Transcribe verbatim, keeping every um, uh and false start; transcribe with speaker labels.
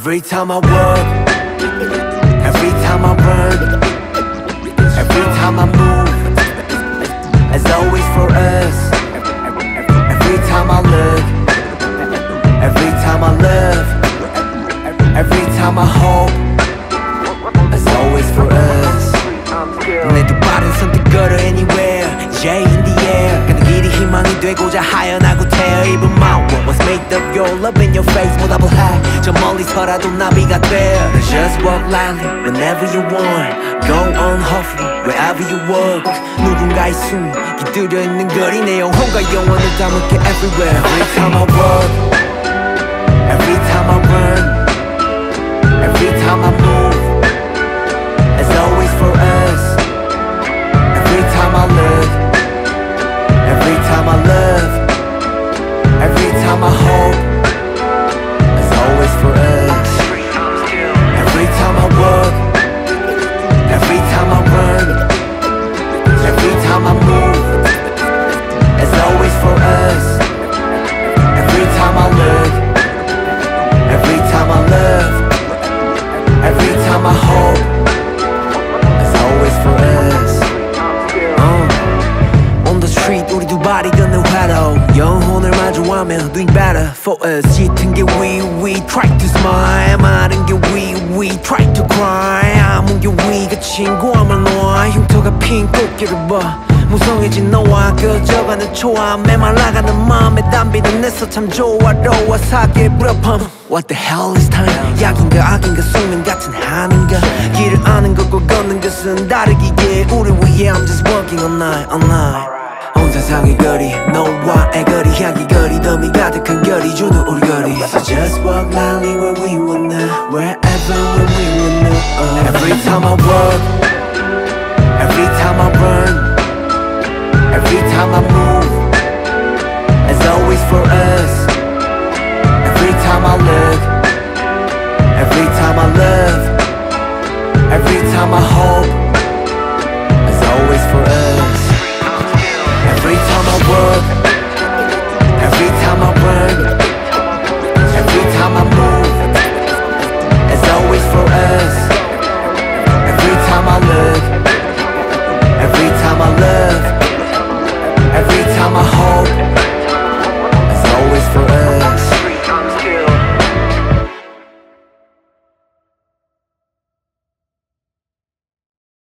Speaker 1: Every time I work, every time I burn, every time I move, it's always for us. Every time I look, every time I love, every time I hope, it's always for us. 내 두 발은 선뜻 걸어 anywhere, yeah in the air. 가는 길이 희망이 되고자 하연하고 태어 입은 my world was made of your love in your face 보답을 해. 저 멀리서라도 나비가 돼. Just walk lightly whenever you want. Go on hopefully wherever you walk. 누군가의 숨이 깃들여 있는 거리 내 영혼과 영혼을 담을게 everywhere. Every time I walk, every time I run, every time I move, it's always for us. Every time I look, every time I love, every time I hope, it's always for us. Every time I walk, every time I run, every time I move, it's always for us. Every time I look, every time I love, every time I hope, it's always for us. uh. On the street 우리 두 발이 걷는 화로 영혼을 마주하며 doing better for us. 짙은 게 we we try to smile, 마른 게 we we try to cry. 아문 게 we가 친구함을 놓아 흉터가 핀 꽃길을 봐. 무성해진 너와 그저가는 초아 메말라가는 마음에 담비는 내서 참 조화로워 사기의 불협함. What the hell is time? 약인가 악인가 숙명 같은 한인가. 길을 아는 것과 걷는 것은 다르기에 우리 위해 I'm just walking all night all night. 온 세상의 거리 너와의 거리 향기 거리 더미 가득한 거리 주는 우리 거리. So just walk lightly where we wanna, wherever when we wanna. uh. Every time I walk, every time I run,